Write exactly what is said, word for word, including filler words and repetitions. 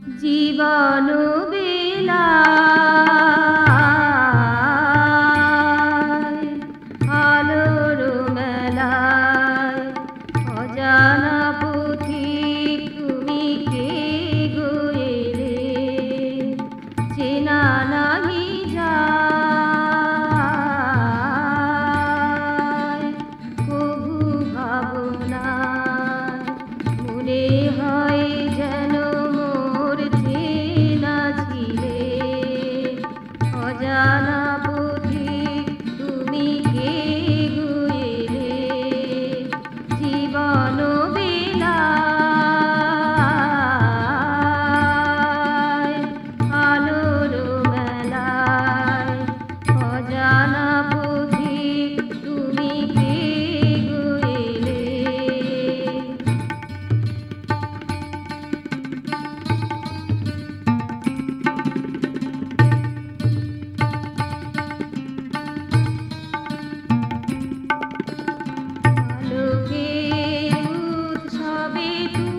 জীবন বেলা আলোর মেলায় অজানা পথিক তুমি কে গো এলে চেনা নাহি যায় কবু ভাবনায় মনে হয় যেন মোর চেনা ছিলে অজানা পথিক তুমি কে গো এলে জীবন বেলায় আলোর মেলায় অজানা পথিক তুমি কে গো এলে আলোকের উৎসবে